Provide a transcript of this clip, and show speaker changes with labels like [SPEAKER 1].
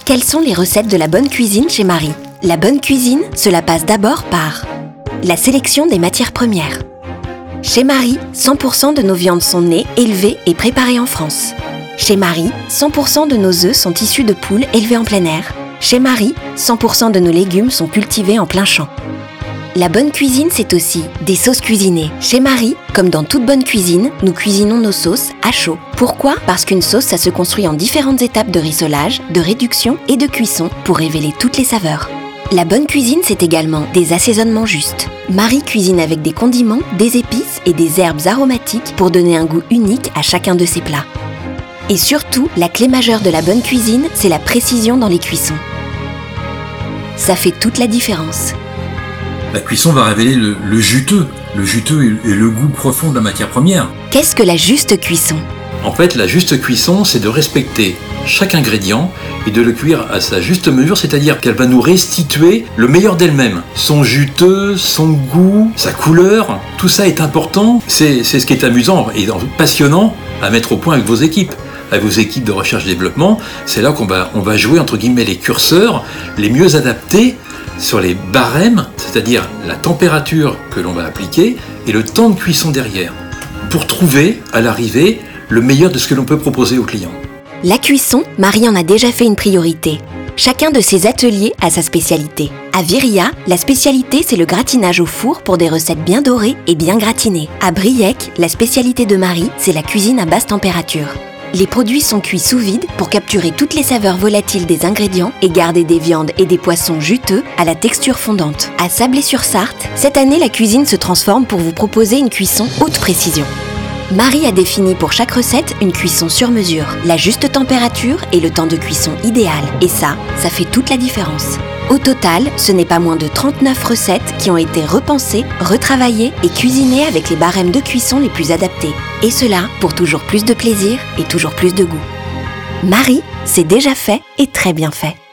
[SPEAKER 1] Quelles sont les recettes de la bonne cuisine chez Marie ? La bonne cuisine, cela passe d'abord par la sélection des matières premières. Chez Marie, 100% de nos viandes sont nées, élevées et préparées en France. Chez Marie, 100% de nos œufs sont issus de poules élevées en plein air. Chez Marie, 100% de nos légumes sont cultivés en plein champ. La bonne cuisine, c'est aussi des sauces cuisinées. Chez Marie, comme dans toute bonne cuisine, nous cuisinons nos sauces à chaud. Pourquoi ? Parce qu'une sauce, ça se construit en différentes étapes de rissolage, de réduction et de cuisson pour révéler toutes les saveurs. La bonne cuisine, c'est également des assaisonnements justes. Marie cuisine avec des condiments, des épices et des herbes aromatiques pour donner un goût unique à chacun de ses plats. Et surtout, la clé majeure de la bonne cuisine, c'est la précision dans les cuissons. Ça fait toute la différence.
[SPEAKER 2] La cuisson va révéler le juteux et le goût profond de la matière première.
[SPEAKER 1] Qu'est-ce que la juste cuisson ?
[SPEAKER 2] En fait, la juste cuisson, c'est de respecter chaque ingrédient et de le cuire à sa juste mesure, c'est-à-dire qu'elle va nous restituer le meilleur d'elle-même. Son juteux, son goût, sa couleur, tout ça est important. C'est ce qui est amusant et passionnant à mettre au point avec vos équipes. Avec vos équipes de recherche-développement, c'est là qu'on va jouer entre guillemets les curseurs les mieux adaptés sur les barèmes, c'est-à-dire la température que l'on va appliquer et le temps de cuisson derrière, pour trouver à l'arrivée le meilleur de ce que l'on peut proposer aux clients.
[SPEAKER 1] La cuisson, Marie en a déjà fait une priorité. Chacun de ses ateliers a sa spécialité. À Viria, la spécialité c'est le gratinage au four pour des recettes bien dorées et bien gratinées. À Briec, la spécialité de Marie, c'est la cuisine à basse température. Les produits sont cuits sous vide pour capturer toutes les saveurs volatiles des ingrédients et garder des viandes et des poissons juteux à la texture fondante. À Sablé-sur-Sarthe, cette année la cuisine se transforme pour vous proposer une cuisson haute précision. Marie a défini pour chaque recette une cuisson sur mesure, la juste température et le temps de cuisson idéal. Et ça fait toute la différence. Au total, ce n'est pas moins de 39 recettes qui ont été repensées, retravaillées et cuisinées avec les barèmes de cuisson les plus adaptés. Et cela pour toujours plus de plaisir et toujours plus de goût. Marie, c'est déjà fait et très bien fait.